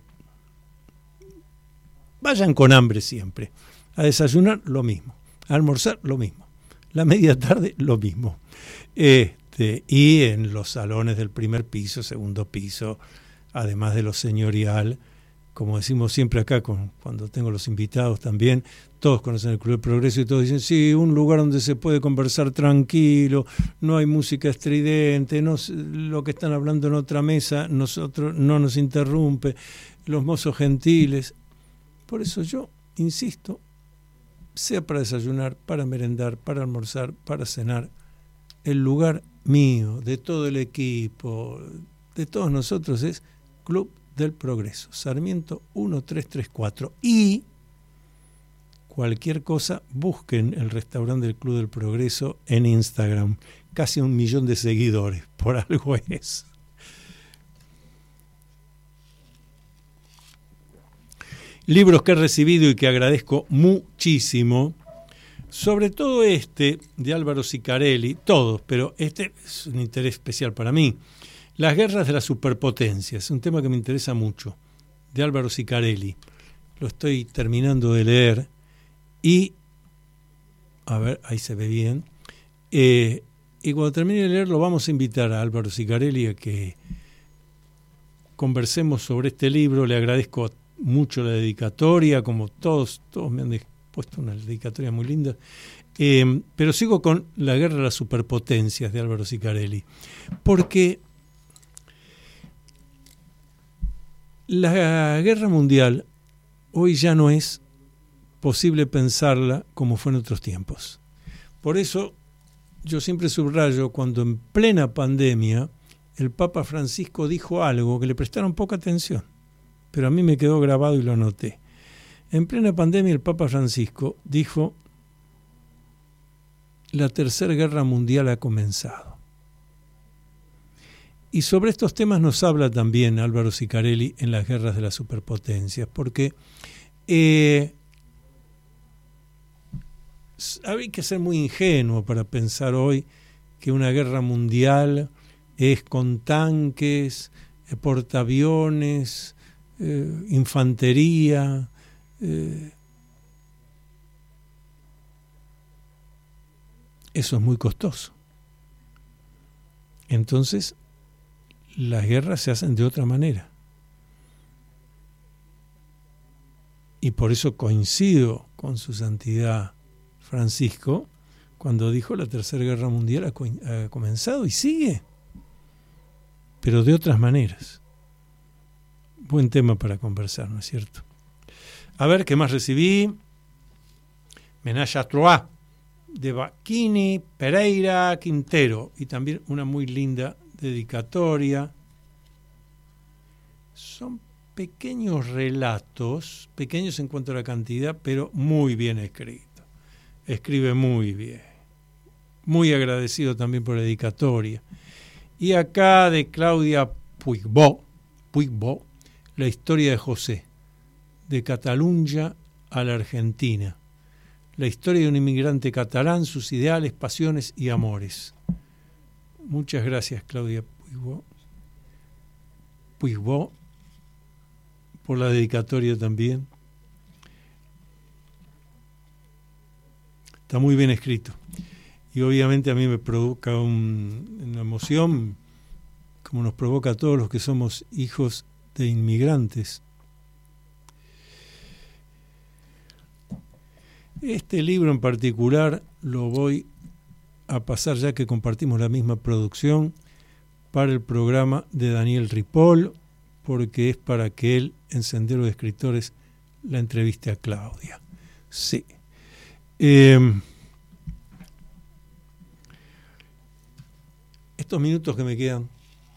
Vayan con hambre siempre. A desayunar, lo mismo. A almorzar, lo mismo. La media tarde, lo mismo. Y en los salones del primer piso, segundo piso, además de lo señorial, como decimos siempre acá cuando tengo los invitados también, todos conocen el Club del Progreso y todos dicen, sí, un lugar donde se puede conversar tranquilo, no hay música estridente, lo que están hablando en otra mesa nosotros no nos interrumpe, los mozos gentiles. Por eso yo insisto, sea para desayunar, para merendar, para almorzar, para cenar, el lugar mío, de todo el equipo, de todos nosotros es Club del Progreso, Sarmiento 1334. Y cualquier cosa, busquen el restaurante del Club del Progreso en Instagram. Casi 1 millón de seguidores, por algo es. Libros que he recibido y que agradezco muchísimo. Sobre todo de Álvaro Sicarelli, todos, pero este es un interés especial para mí. Las guerras de las superpotencias, un tema que me interesa mucho, de Álvaro Sicarelli. Lo estoy terminando de leer y, a ver, ahí se ve bien. Y cuando termine de leer lo vamos a invitar a Álvaro Sicarelli a que conversemos sobre este libro. Le agradezco mucho la dedicatoria, como todos me han puesto una dedicatoria muy linda. Pero sigo con La guerra de las superpotencias de Álvaro Sicarelli, porque la guerra mundial hoy ya no es posible pensarla como fue en otros tiempos. Por eso yo siempre subrayo cuando en plena pandemia el Papa Francisco dijo algo que le prestaron poca atención, pero a mí me quedó grabado y lo anoté. En plena pandemia el Papa Francisco dijo: la Tercera Guerra Mundial ha comenzado. Y sobre estos temas nos habla también Álvaro Sicarelli en Las guerras de las superpotencias, porque hay que ser muy ingenuo para pensar hoy que una guerra mundial es con tanques, portaaviones, infantería. Eso es muy costoso. Entonces, las guerras se hacen de otra manera. Y por eso coincido con su santidad Francisco cuando dijo la Tercera Guerra Mundial ha comenzado y sigue, pero de otras maneras. Buen tema para conversar, ¿no es cierto? A ver, ¿qué más recibí? Menage à Trois, de Bacchini, Pereira, Quintero, y también una muy linda dedicatoria. Son pequeños relatos, pequeños en cuanto a la cantidad, pero muy bien escrito. Escribe muy bien. Muy agradecido también por la dedicatoria. Y acá de Claudia Puigbo, la historia de José, de Cataluña a la Argentina. La historia de un inmigrante catalán, sus ideales, pasiones y amores. Muchas gracias, Claudia Puigbo, por la dedicatoria también. Está muy bien escrito. Y obviamente a mí me provoca una emoción, como nos provoca a todos los que somos hijos de inmigrantes. Este libro en particular lo voy a pasar, ya que compartimos la misma producción, para el programa de Daniel Ripoll, porque es para que él, en Sendero de Escritores, la entreviste a Claudia. Sí. Estos minutos que me quedan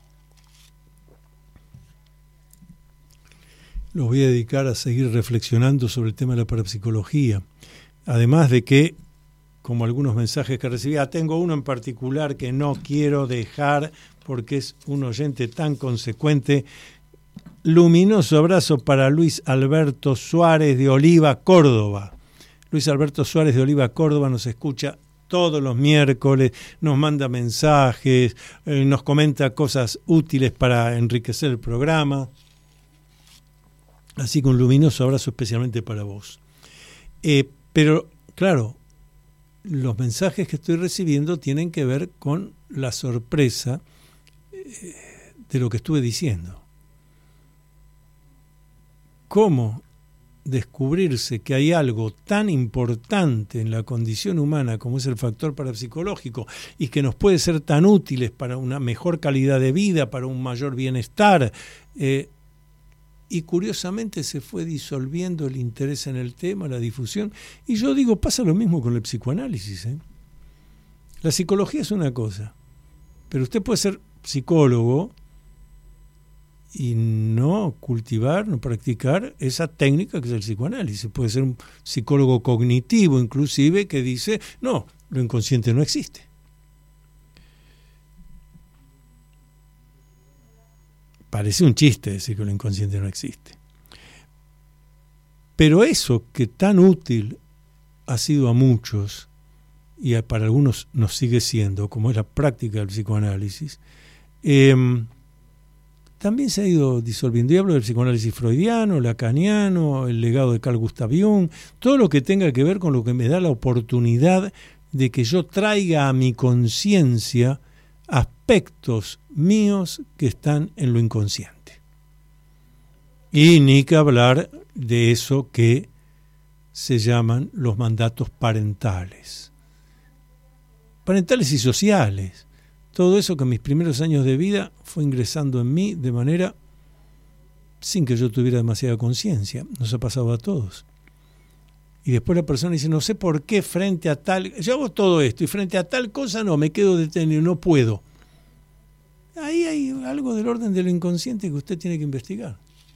los voy a dedicar a seguir reflexionando sobre el tema de la parapsicología. Además de que, como algunos mensajes que recibí, tengo uno en particular que no quiero dejar porque es un oyente tan consecuente. Luminoso abrazo para Luis Alberto Suárez de Oliva, Córdoba. Luis Alberto Suárez de Oliva, Córdoba nos escucha todos los miércoles, nos manda mensajes, nos comenta cosas útiles para enriquecer el programa. Así que un luminoso abrazo especialmente para vos. Pero, claro, los mensajes que estoy recibiendo tienen que ver con la sorpresa de lo que estuve diciendo. ¿Cómo descubrirse que hay algo tan importante en la condición humana como es el factor parapsicológico y que nos puede ser tan útiles para una mejor calidad de vida, para un mayor bienestar? Y curiosamente se fue disolviendo el interés en el tema, la difusión. Y yo digo, pasa lo mismo con el psicoanálisis. La psicología es una cosa, pero usted puede ser psicólogo y no cultivar, no practicar esa técnica que es el psicoanálisis. Puede ser un psicólogo cognitivo inclusive que dice, no, lo inconsciente no existe. Parece un chiste decir que lo inconsciente no existe. Pero eso que tan útil ha sido a muchos, y para algunos nos sigue siendo, como es la práctica del psicoanálisis, también se ha ido disolviendo. Y hablo del psicoanálisis freudiano, lacaniano, el legado de Carl Gustav Jung, todo lo que tenga que ver con lo que me da la oportunidad de que yo traiga a mi conciencia aspectos míos que están en lo inconsciente. Y ni que hablar de eso que se llaman los mandatos parentales. Parentales y sociales. Todo eso que en mis primeros años de vida fue ingresando en mí de manera sin que yo tuviera demasiada conciencia. Nos ha pasado a todos. Y después la persona dice, no sé por qué frente a tal... Yo hago todo esto y frente a tal cosa no, me quedo detenido, no puedo. Ahí hay algo del orden de lo inconsciente que usted tiene que investigar.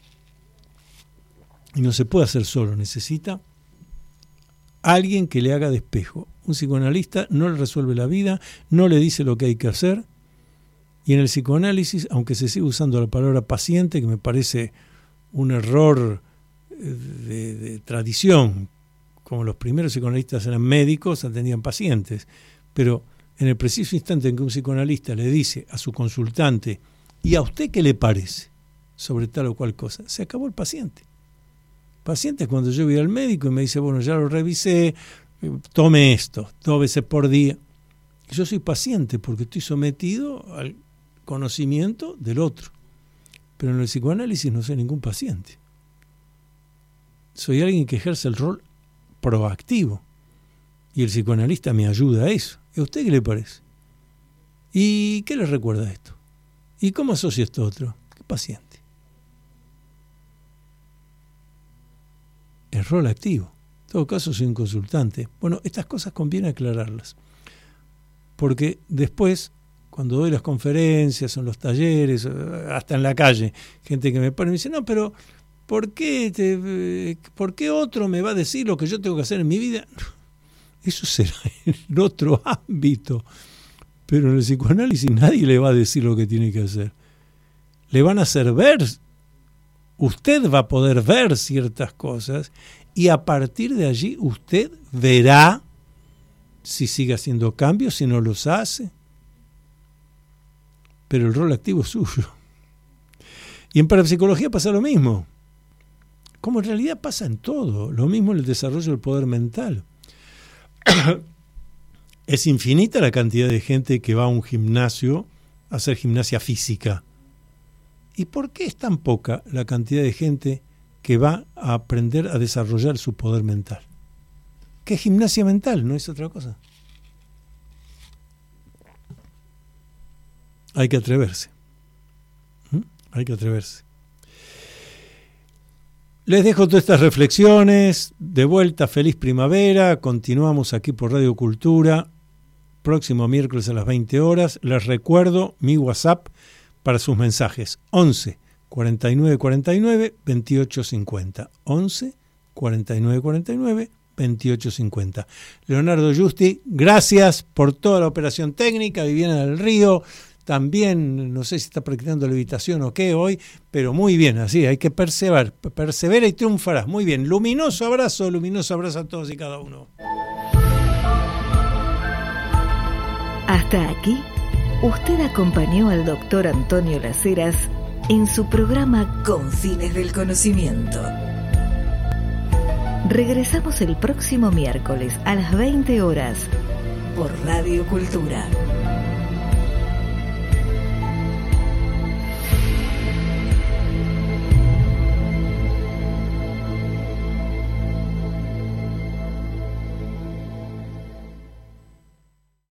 Y no se puede hacer solo, necesita alguien que le haga de espejo. Un psicoanalista no le resuelve la vida, no le dice lo que hay que hacer. Y en el psicoanálisis, aunque se sigue usando la palabra paciente, que me parece un error de tradición, como los primeros psicoanalistas eran médicos, atendían pacientes, pero en el preciso instante en que un psicoanalista le dice a su consultante, ¿y a usted qué le parece sobre tal o cual cosa?, se acabó el paciente. Paciente es cuando yo voy al médico y me dice, bueno, ya lo revisé, tome esto, 2 veces por día. Yo soy paciente porque estoy sometido al conocimiento del otro. Pero en el psicoanálisis no soy ningún paciente. Soy alguien que ejerce el rol proactivo. Y el psicoanalista me ayuda a eso. ¿Y a usted qué le parece? ¿Y qué le recuerda esto? ¿Y cómo asocia esto a otro? ¿Qué paciente? El rol activo. En todo caso soy un consultante. Bueno, estas cosas conviene aclararlas. Porque después cuando doy las conferencias, en los talleres, hasta en la calle, gente que me pone y me dice, no, pero ¿por qué otro me va a decir lo que yo tengo que hacer en mi vida? Eso será en otro ámbito, pero en el psicoanálisis nadie le va a decir lo que tiene que hacer. Le van a hacer ver, usted va a poder ver ciertas cosas y a partir de allí usted verá si sigue haciendo cambios, si no los hace. Pero el rol activo es suyo. Y en parapsicología pasa lo mismo, como en realidad pasa en todo, lo mismo en el desarrollo del poder mental. Es infinita la cantidad de gente que va a un gimnasio a hacer gimnasia física. ¿Y por qué es tan poca la cantidad de gente que va a aprender a desarrollar su poder mental? ¿Qué es gimnasia mental? No es otra cosa. Hay que atreverse. Hay que atreverse. Les dejo todas estas reflexiones. De vuelta, feliz primavera. Continuamos aquí por Radio Cultura. Próximo miércoles a las 20 horas. Les recuerdo mi WhatsApp para sus mensajes. 11 49 49 28 50. 11 49 49 28 50. Leonardo Giusti, gracias por toda la operación técnica. Viviana del Río, también, no sé si está practicando levitación o qué hoy, pero muy bien, así, hay que perseverar, persevera y triunfarás. Muy bien, luminoso abrazo a todos y cada uno. Hasta aquí, usted acompañó al doctor Antonio Las Heras en su programa Con Fines del Conocimiento. Regresamos el próximo miércoles a las 20 horas por Radio Cultura.